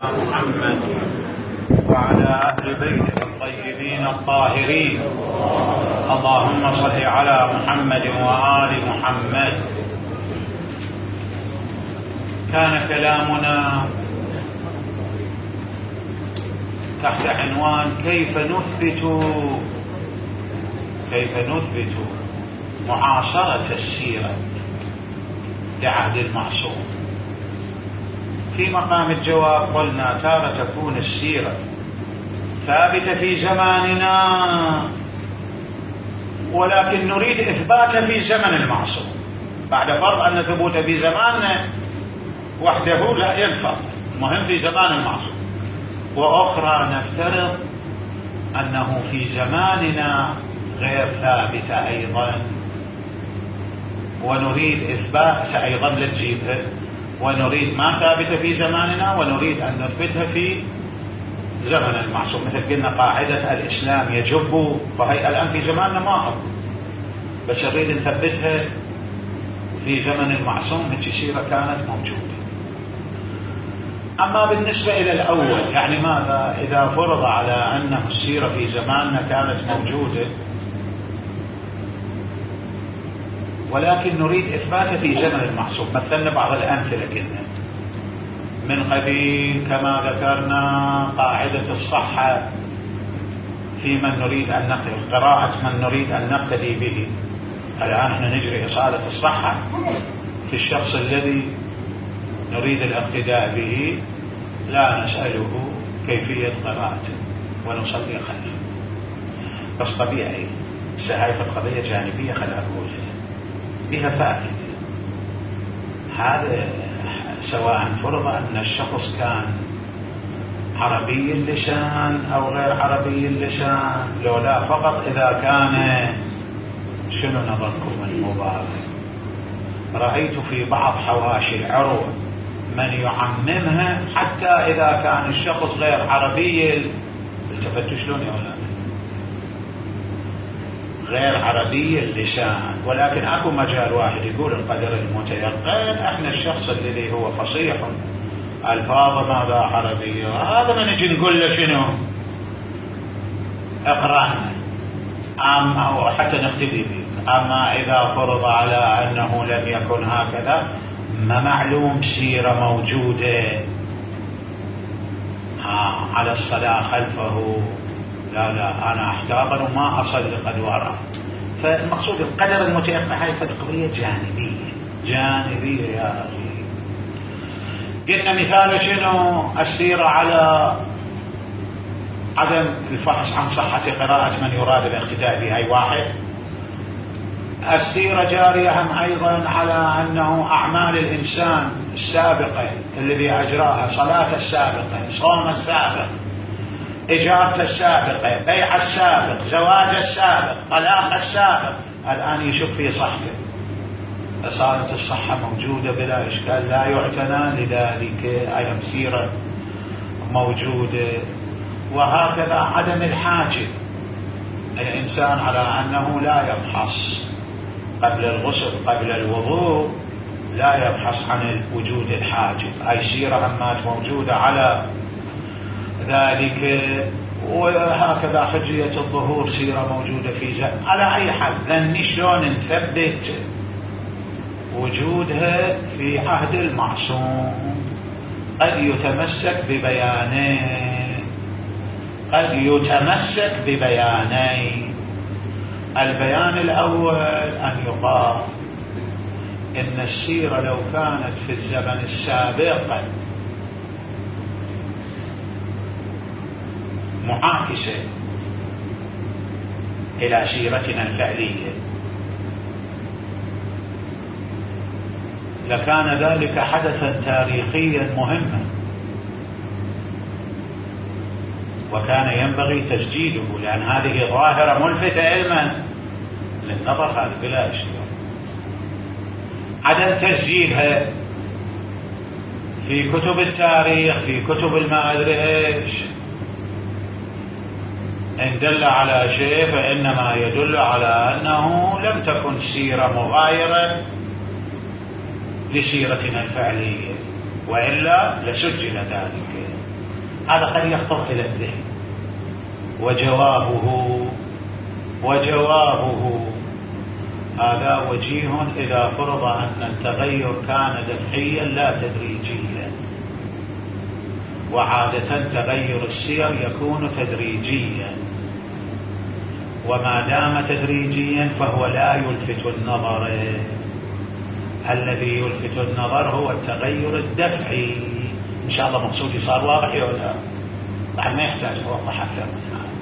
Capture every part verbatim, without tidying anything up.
محمد وعلى أهل بيته الطيبين الطاهرين. اللهم صل على محمد وآل محمد. كان كلامنا تحت عنوان كيف نثبت كيف نثبت معاصرة السيرة لعهد المعصوم. في مقام الجواب قلنا تارة تكون السيرة ثابتة في زماننا، ولكن نريد إثباتها في زمن المعصوم، بعد فرض أن ثبوت في زماننا وحده لا ينفع، المهم في زمان المعصوم. وأخرى نفترض أنه في زماننا غير ثابتة أيضا، ونريد إثبات أيضا لتجيبها، ونريد ما ثابتة في زماننا ونريد أن نثبتها في زمن المعصوم. مثل قلنا قاعدة الإسلام يجب، فهي الآن في زماننا ما هو، بس نريد نثبتها في زمن المعصوم من سيرة كانت موجودة. أما بالنسبة إلى الأول، يعني ماذا إذا فرض على أنه السيرة في زماننا كانت موجودة ولكن نريد إثباتها في زمن المعصوم؟ مثلنا بعض الأمثلة كنا من قبيل كما ذكرنا قاعدة الصحة في من نريد أن نقتدي، قراءة من نريد أن نقتدي به. الآن احنا نجري إصالة الصحة في الشخص الذي نريد الاقتداء به، لا نسأله كيفية قراءته ونصلي خلفه. بس طبيعي هاي في القضية جانبية، خلال أقولها بها فائدة. هذا سواء فرض أن الشخص كان عربي اللسان أو غير عربي اللسان، لو لا فقط إذا كان شنو نظركم المبارك؟ رأيت في بعض حواشي العروة من يعممها حتى إذا كان الشخص غير عربي. التفتوا شلون يا ولاد؟ غير عربي اللسان، ولكن اكو مجال واحد يقول القدر المتيقن. احنا الشخص الذي هو فصيح الفاظ ماذا عربية، هذا ما نجي نقول له شنو اقرانا اما او حتى نقتدي به. اما اذا فرض على انه لم يكن هكذا، ما معلوم سيرة موجودة ها على الصلاة خلفه، لا لا أنا أحتاط وما أصلي قد وراء. فالمقصود القدر المتيقن هاي قضية جانبية جانبية يا أخي. قلنا مثال شنو؟ السيرة على عدم الفحص عن صحة قراءة من يراد الاقتداء به، هاي واحد. السيرة جارية هم أيضا على أنه أعمال الإنسان السابقة الذي أجراها، صلاة السابقة، صوم السابق، إجارة السابقة، بيع السابق، زواج السابق، طلاق السابق، الآن يشك في صحته. أصالة الصحة موجودة بلا إشكال، لا يعتنى لذلك، أيضا سيرة موجودة. وهكذا عدم الحاجب، الإنسان على أنه لا يبحث قبل الغسل قبل الوضوء، لا يبحث عن وجود الحاجب، أي سيرة همات موجودة على ذلك. وهكذا حجية الظهور سيرة موجودة في زمن. على أي حال لن شلون نثبت وجودها في عهد المعصوم؟ قد يتمسك ببيانين قد يتمسك ببيانين البيان الأول أن يقال إن السيرة لو كانت في الزمن السابق معاكسة إلى سيرتنا الفعلية لكان ذلك حدثا تاريخيا مهما، وكان ينبغي تسجيله، لأن هذه ظاهرة ملفتة علما للنظر، هذا بلا إشكال. عدم تسجيلها في كتب التاريخ، في كتب الما أدري إيش، إن دل على شيء فإنما يدل على أنه لم تكن سيرة مغايرة لسيرتنا الفعلية، وإلا لسجل ذلك. العافية. هذا قد يخطر إلى الذهن. وجوابه وجوابه هذا وجيه إذا فرض أن التغير كان دفعيا لا تدريجيا، وعادة تغير السير يكون تدريجيا، وما دام تدريجيا فهو لا يلفت النظر. الذي يلفت النظر هو التغير الدفعي. إن شاء الله مقصودي صار واضح ولا بعد ما يحتاج أوضح أكثر من هذا.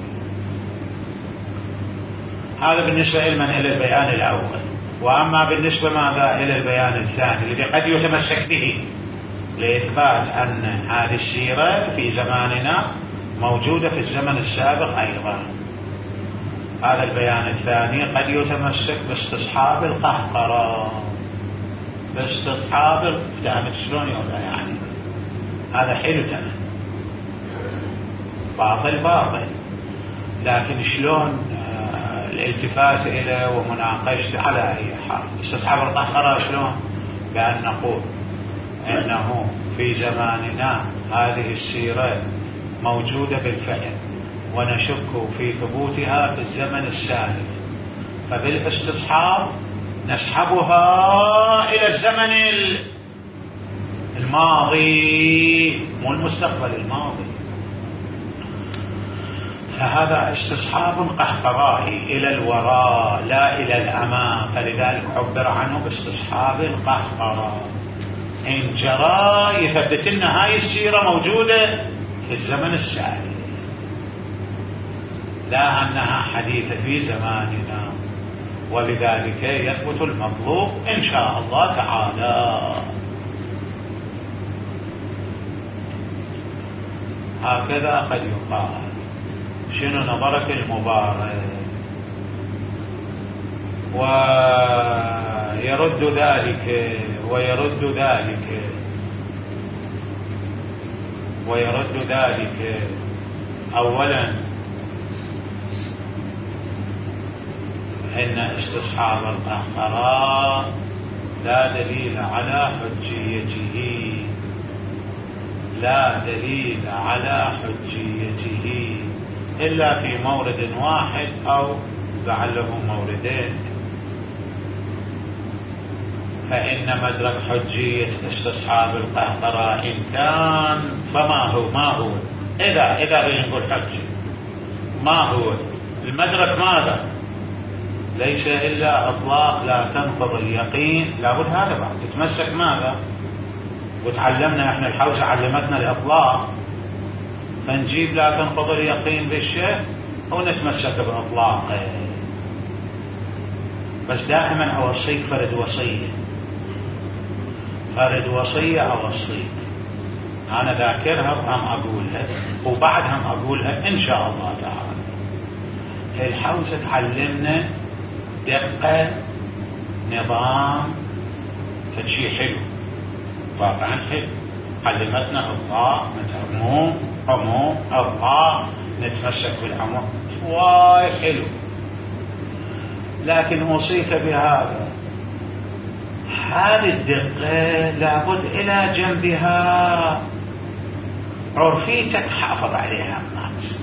هذا بالنسبة علما إلى البيان الأول. وأما بالنسبة ماذا إلى البيان الثاني الذي قد يتمسك به لإثبات أن هذه السيرة في زماننا موجودة في الزمن السابق أيضا. هذا البيان الثاني قد يتمسك باستصحاب القهقرة، باستصحاب فهمت شلون يقول يعني هذا حلو تمام، باطل باطل، لكن شلون الالتفات إليه ومناقشته على أي حال. استصحاب القهقرة شلون؟ بأن نقول إنه في زماننا هذه السيرة موجودة بالفعل ونشك في ثبوتها في الزمن السالف، فبالاستصحاب نسحبها إلى الزمن الماضي مو المستقبل، الماضي. فهذا استصحاب قهقرائي إلى الوراء لا إلى الأمام، فلذلك عبر عنه باستصحاب القهقرة. إن جرى يثبت لنا هاي السيرة موجودة في الزمن السالف، لا أنها حديثة في زماننا، ولذلك يثبت المطلوب إن شاء الله تعالى. هكذا قد يقال. شنو نظرك المبارك؟ ويرد ذلك ويرد ذلك ويرد ذلك أولا إن استصحاب القهقرة لا دليل على حجيته، لا دليل على حجيته إلا في مورد واحد أو لعله موردين. فإن مدرك حجية استصحاب القهقرة إن كان فما هو ما هو إذا إذا بنقول حجي ما هو المدرك ماذا؟ ليس إلا إطلاق لا تنقض اليقين. لابد هذا بعد تتمسك ماذا؟ وتعلمنا احنا الحوزة علمتنا الإطلاق، فنجيب لا تنقض اليقين بالشيء ونتمسك بإطلاقه. بس دائما أوصيك فرد وصية، فرد وصية أوصيك، أنا ذاكرها وهم أقولها وبعدهم أقولها إن شاء الله تعالى. الحوزة تعلمنا دقة، نظام، فشي حلو واقعا حلو. علمتنا الله عموم عموم الله، نتمسك بالعموم واي حلو. لكن أوصيك بهذا، هذه الدقة لابد إلى جنبها عرفيتك حافظ عليها الناس،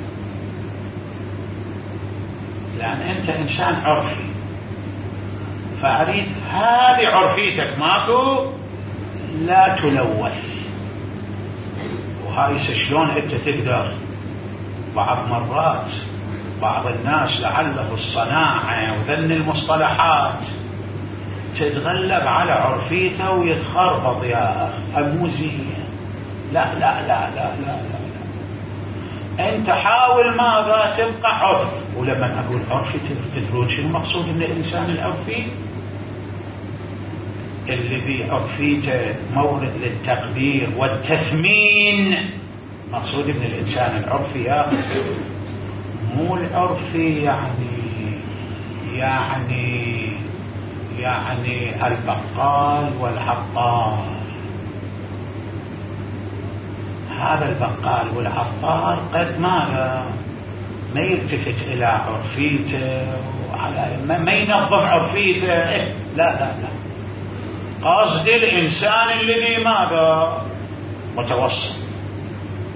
لأن أنت إنسان عرفي، فأريد هذه عرفيتك ماكو لا تلوث. وهاي شلون أنت تقدر بعض مرات بعض الناس لعله الصناعة وذن المصطلحات تتغلب على عرفيته ويتخربط يا أموزية. لا لا لا لا لا لا أنت حاول ماذا تبقى عرف. ولما أقول عرفي تدرون شنو مقصود من الإنسان العرفي؟ الذي عرفيته مورد للتقدير والتثمين. مقصود من الإنسان العرفي يا مو العرفي يعني يعني يعني البقال والعطار. هذا البقال والعطار قد ماذا ما يلتفت إلى عرفيته وعلى ما ينظم عرفيته. لا لا لا قصد الإنسان الذي ماذا متوسط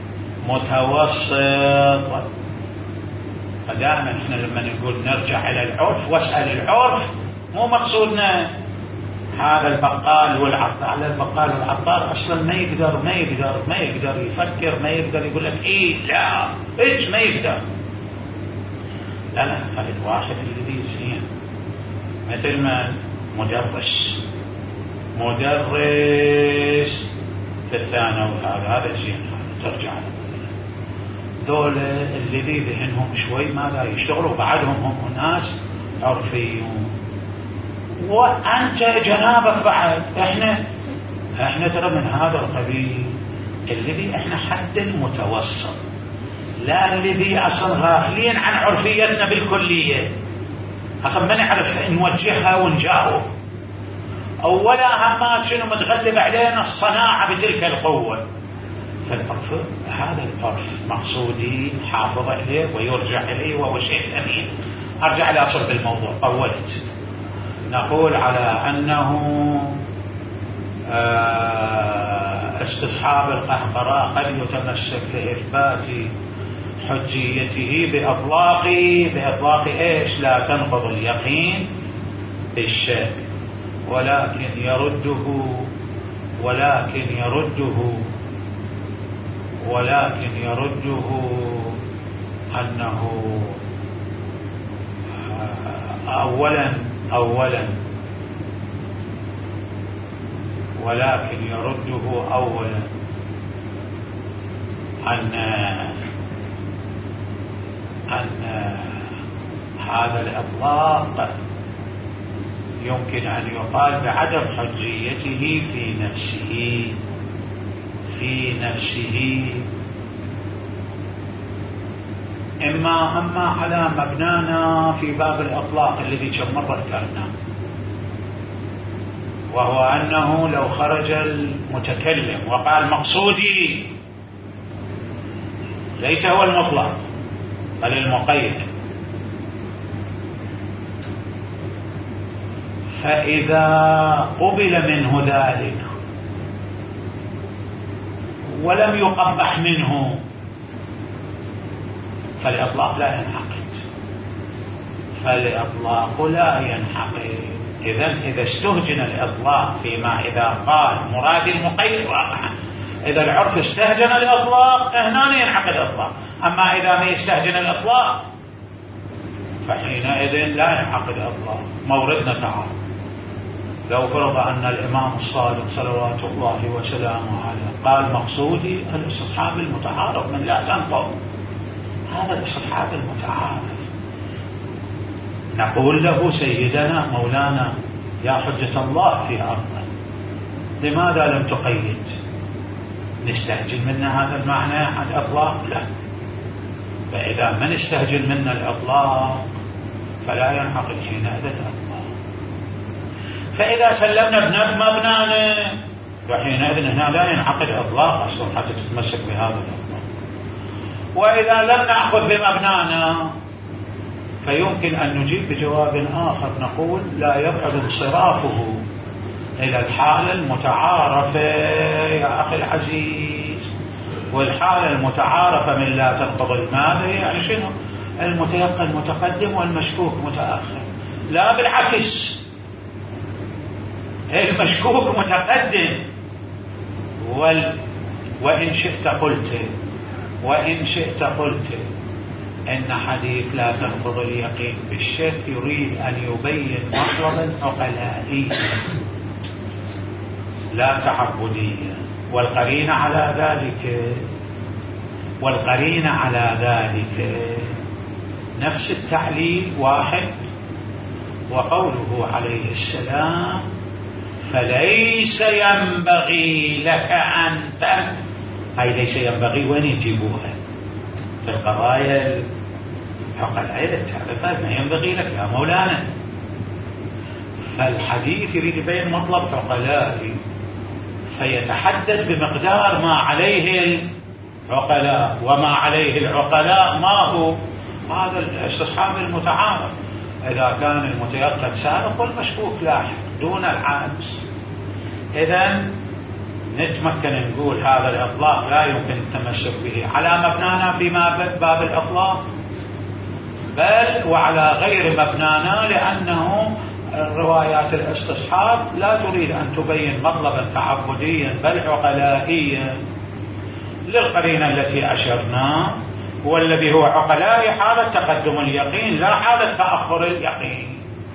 متوسط. فدائما احنا لما نقول نرجع الى العرف واسأل العرف، مو مقصودنا هذا البقال والعطار. البقال والعطار اصلا ما يقدر ما يقدر ما يقدر يفكر، ما يقدر يقول لك ايه لا ايش ما يقدر. لا لا هذا الواحد الذي زين مثل ما مدرس مدرس في الثانوي هذا هذا زين، هذا ترجع له. دول الذي ذهنهم شوي ماذا يشتغلوا بعدهم هم ناس عرفيون، وأنت جنابك بعد. احنا احنا ترى من هذا القبيل الذي احنا حد المتوسط، لا الذي اصلا غافلين عن عرفيتنا بالكلية، اصلا ما نعرف نوجهها ونجاوب، اولا همات شنو متغلب علينا الصناعة بتلك القوة. فالعرف هذا العرف مقصودي حافظ عليه ويرجع اليه وهو شيء ثمين. ارجع الى صلب الموضوع، طولت. نقول على أنه استصحاب القهقراء قد يتمسك لإثبات حجيته بأطلاق بأطلاق إيش؟ لا تنقض اليقين بالشك، ولكن يرده ولكن يرده ولكن يرده أنه أولا أولا ولكن يرده أولا أن أن هذا الإطلاق يمكن أن يقال بعدم حجيته في نفسه في نفسه إما أما على مبنانا في باب الإطلاق الذي كم مرة ذكرناه، وهو أنه لو خرج المتكلم وقال مقصودي ليس هو المطلق بل المقيد، فإذا قبل منه ذلك ولم يقبح منه فالإطلاق لا ينعقد فالإطلاق لا ينعقد. إذن إذا استهجن الإطلاق فيما إذا قال مراد المقيد واقعا، إذا العرف استهجن الإطلاق هنا ينعقد الإطلاق، أما إذا ما يستهجن الإطلاق فحينئذ لا ينعقد الإطلاق. موردنا تعالى لو فرض أن الإمام الصادق صلوات الله وسلامه عليه قال مقصودي الاستصحاب المتعارف من لا تنقض، هذا الاستصحاب المتعارف نقول له سيدنا مولانا يا حجة الله في أرضه لماذا لم تقيد؟ نستهجن منا هذا المعنى عن الإطلاق؟ لا. فإذا من استهجن منا الإطلاق فلا ينعقد حينئذ الإطلاق. فإذا سلمنا بمبنانا وحينئذ هنا لا ينعقد إطلاق أصلا حتى تتمسك بهذا الإطلاق. وإذا لم نأخذ بمبنانا فيمكن أن نجيب بجواب آخر، نقول لا يبعد انصرافه إلى الحالة المتعارفة يا أخي العزيز. والحالة المتعارفة من لا تنقض الماذا يعني شنو؟ المتيقن متقدم والمشكوك متأخر. لا بالعكس، المشكوك متقدم وال... وإن شئت قلت وإن شئت قلت إن حديث لا تنقض اليقين بالشك يريد أن يبين مطلبا عقلائيا لا تعبديا، والقرينة على ذلك والقرينة على ذلك نفس التعليل واحد، وقوله عليه السلام فليس ينبغي لك أن تن هاي ليس ينبغي وين يجيبوها في القضايا العقلائية تعرفها ما ينبغي لك يا مولانا. فالحديث يريد يبين مطلب عقلائي فيتحدد بمقدار ما عليه العقلاء، وما عليه العقلاء ما هو هذا الاستصحاب المتعارف. إذا كان المتيقن سابق والمشكوك لاحق دون العكس. إذن نتمكن نقول هذا الإطلاق لا يمكن التمسك به على مبنانا في باب الإطلاق، بل وعلى غير مبنانا، لأنه روايات الاستصحاب لا تريد أن تبين مطلبا تعبديا بل عقلائيا للقرينة التي أشرنا، والذي هو عقلائي حالة تقدم اليقين لا حالة تأخر اليقين.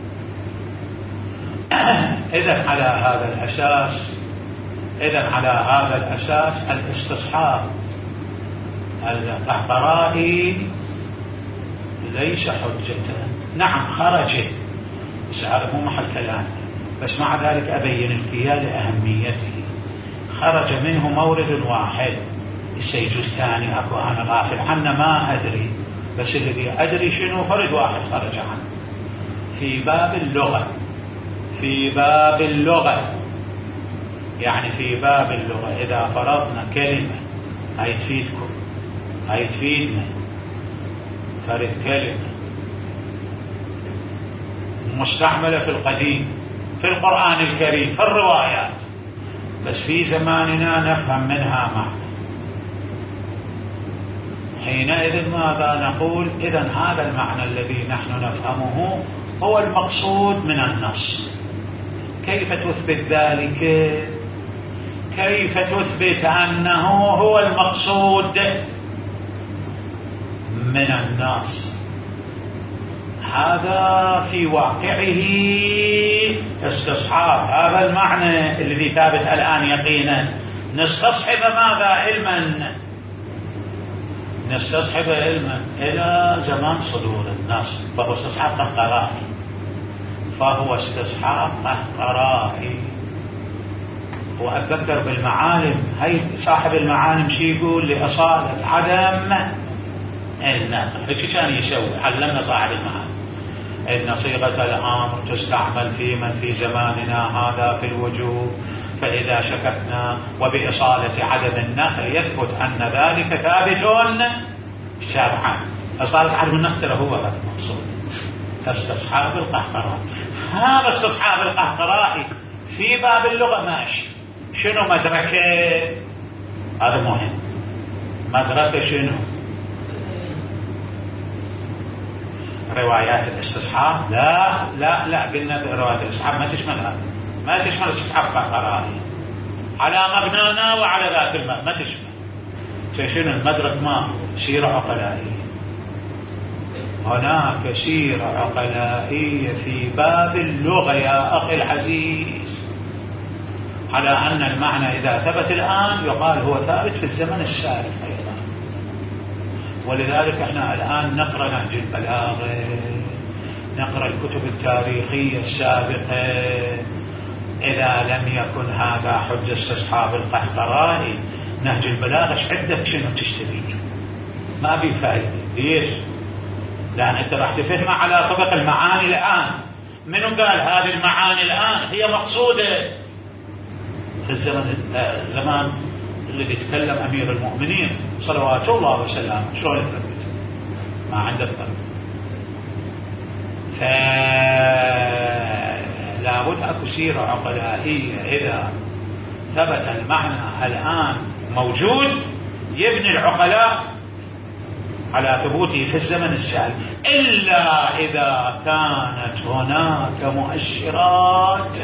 إذن على هذا الأساس إذن على هذا الأساس الاستصحاب القحطرائي ليس حجة. نعم خرج، سأعرف مو محل كلام، بس مع ذلك أبين الكيال لأهميته. خرج منه مورد واحد، السيجوز ثاني أكو أنا غافل عنه ما أدري، بس الذي أدري شنو فرد واحد خرج عنه في باب اللغة. في باب اللغة يعني في باب اللغة إذا فرضنا كلمة، هاي تفيدكم هاي تفيدنا، فرد كلمة مستعملة في القديم في القرآن الكريم في الروايات، بس في زماننا نفهم منها معنى، حينئذ ماذا نقول؟ إذن هذا المعنى الذي نحن نفهمه هو المقصود من النص. كيف تثبت ذلك؟ كيف تثبت أنه هو المقصود من النص؟ هذا في واقعه استصحاب هذا المعنى الذي ثابت الآن يقينا. نستصحب ماذا؟ علما، نستصحب علما إلى زمان صدور النص، فهو استصحاب قهقرائي فهو استصحاب قهقرائي. وأتذكر بالمعالم، هي صاحب المعالم شي يقول لأصالة عدم النقل، هيك كان يسوي، علمنا صاحب المعالم إن صيغة الأمر تستعمل في من في زماننا هذا في الوجوب، فإذا شككنا وبإصالة عدم النقل يثبت أن ذلك ثابت شرعا. إصالة عدم النقل ترى هو هذا المقصود، استصحاب القهقرائي. هذا استصحاب القهقرائي في باب اللغة ماشي. شنو مدركه؟ هذا مهم. مدركه شنو؟ روايات الاستصحاب لا لا لا قلنا روايات الاستصحاب ما تشمل هذا، ما تشمل استصحاب قهقرائي على مبنانا وعلى ذاك المبنى، ما تشمل. شنو المدرك؟ ما سيرة عقلائية. هناك سيرة عقلائية في باب اللغة يا أخي العزيز، على أن المعنى إذا ثبت الآن يقال هو ثابت في الزمن السابق أيضا. ولذلك احنا الآن نقرأ نهج البلاغة، نقرأ الكتب التاريخية السابقة، إذا لم يكن هذا حجة استصحاب القهقرائي نهج البلاغة ايش عندك شنو تشتري؟ ما في فائدة. ليش؟ لأن أنت راح تفهمها على طبق المعاني الآن. منو قال هذه المعاني الآن هي مقصودة في الزمن زمان الذي يتكلم أمير المؤمنين صلوات الله وسلامه؟ شلون يثبت؟ ما عنده فرق. فلا بد أكو سيرة عقلائية إذا ثبت المعنى الآن موجود يبني العقلاء على ثبوته في الزمن السابق، إلا إذا كانت هناك مؤشرات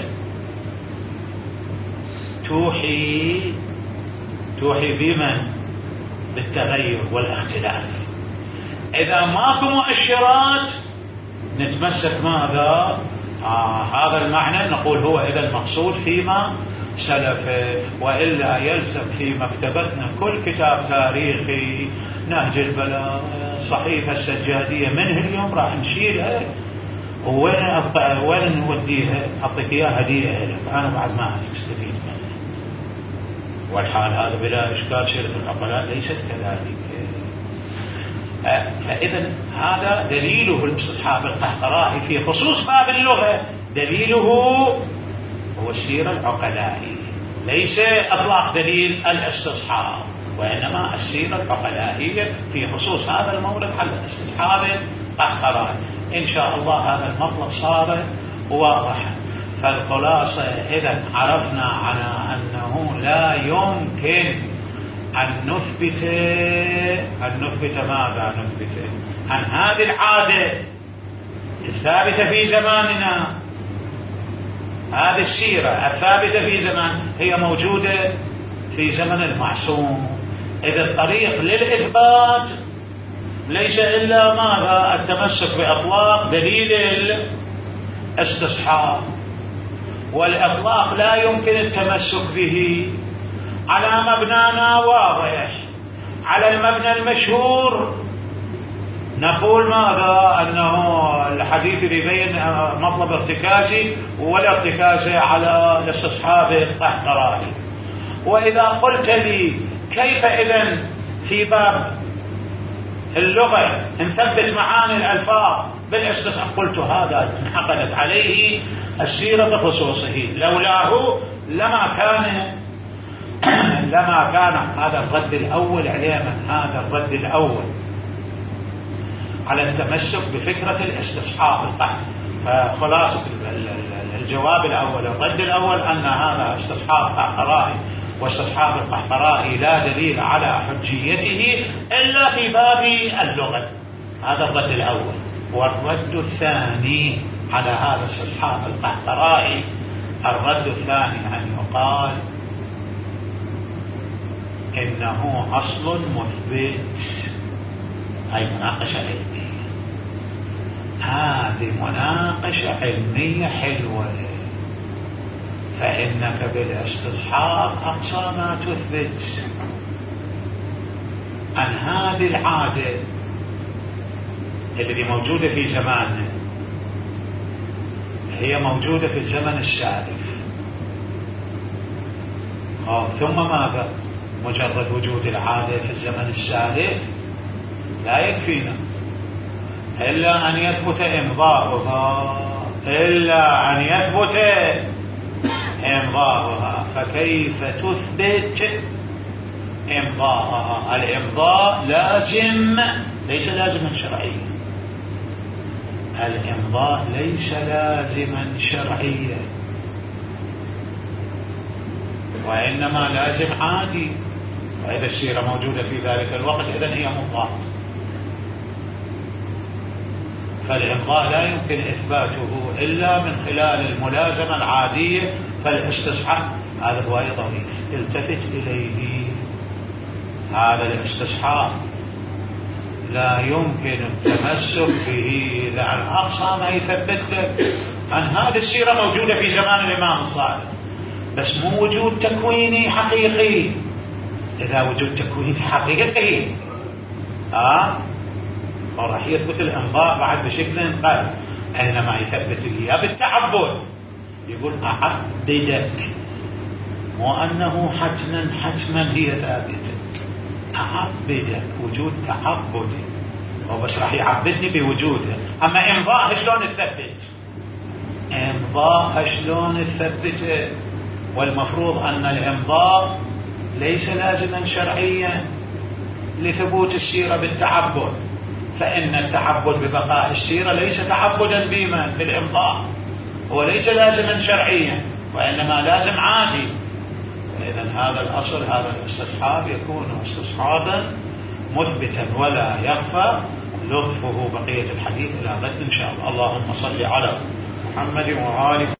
توحي توحي بمن؟ بالتغير والاختلاف. إذا ماكو مؤشرات نتمسك ماذا؟ آه هذا المعنى نقول هو إذا المقصود فيما سلف، وإلا يلزم في مكتبتنا كل كتاب تاريخي، نهج البلاغة، الصحيفة السجادية، منه اليوم راح نشيلها وين أبقى وين نوديها؟ أعطيك إياها هدية لك، أنا بعد ما أستفيد منها. والحال هذا بلا إشكال سيرة العقلاء ليست كذلك. فإذا هذا دليله الاستصحاب القهقرائي في خصوص باب اللغة، دليله هو السيرة العقلائي، ليس أطلاق دليل الاستصحاب، وإنما السيرة العقلائية في خصوص هذا المورد على الاستصحاب القهقرائي. إن شاء الله هذا المطلب صار واضحا. فالخلاصة إذا عرفنا على أنه أنه لا يمكن أن نثبت أن نثبت ماذا نثبت عن هذه العادة الثابتة في زماننا. هذه السيرة الثابتة في زمان هي موجودة في زمن المعصوم. إذا الطريق للإثبات ليس إلا ماذا التمسك بأطلاق دليل الاستصحاب، والإطلاق لا يمكن التمسك به على مبنانا واضح. على المبنى المشهور نقول ماذا أنه الحديث يبين مطلب ارتكازي ولا ارتكازي على الاستصحاب القحطراني. وإذا قلت لي كيف إذن في باب اللغة نثبت معاني الألفاظ بالاستصحاب، قلت هذا انعقدت عليه السيرة بخصوصه، لولاه لما كان لما كان هذا الرد الأول عليه من هذا الرد الأول على التمسك بفكرة الاستصحاب القحط. فخلاصة الجواب الأول الرد الأول أن هذا استصحاب قحطرائي، واستصحاب القحطرائي لا دليل على حجيته إلا في باب اللغة. هذا الرد الأول. والرد الثاني على هذا استصحاب القحطرائي، الرد الثاني أن يقال إنه أصل مثبت، هاي مناقشة علمية. هذه مناقشة علمية حلوة، فإنك بالاستصحاب أقصى ما تثبت عن هذه العادة التي موجودة في زماننا، هي موجودة في الزمن السالف. ثم ماذا؟ مجرد وجود العادة في الزمن السالف لا يكفينا إلا أن يثبت إمضاؤها، إلا أن يثبت إمضاؤها. فكيف تثبت إمضاءها؟ الإمضاء لازم، ليس لازما شرعيا. الإمضاء ليس لازما شرعيا، وإنما لازم عادي. وإذا السيرة موجودة في ذلك الوقت إذن هي مضاة. فالإمضاء لا يمكن إثباته إلا من خلال الملازمة العادية. فالاستصحاب هذا هو أيضا التفت إليه، هذا الاستصحاب لا يمكن التمسك به، لأن أقصى ما يثبت لك أن هذه السيرة موجودة في زمان الإمام الصادق، بس مو وجود تكويني حقيقي. إذا وجود تكويني حقيقي آه وراح يثبت الإمضاء بعد بشكل قل. أينما يثبت إياه بالتعبد، يقول أعبدك، مو أنه حتما حتما هي ثابتة. أعبدك وجود تعبدي، هو بس راح يعبدني بوجوده. أما إمضاء شلون تثبت؟ إمضاء شلون تثبته؟ والمفروض أن الإمضاء ليس لازما شرعيا لثبوت السيرة بالتعبد، فإن التعبد ببقاء السيرة ليس تعبدا بما بالإمضاء، هو ليس لازما شرعيا وإنما لازم عادي. إذن هذا الأصل، هذا الاستصحاب يكون استصحابا مثبتا ولا يخفى لطفه. بقية الحديث إلى غد إن شاء الله. اللهم صل على محمد وآله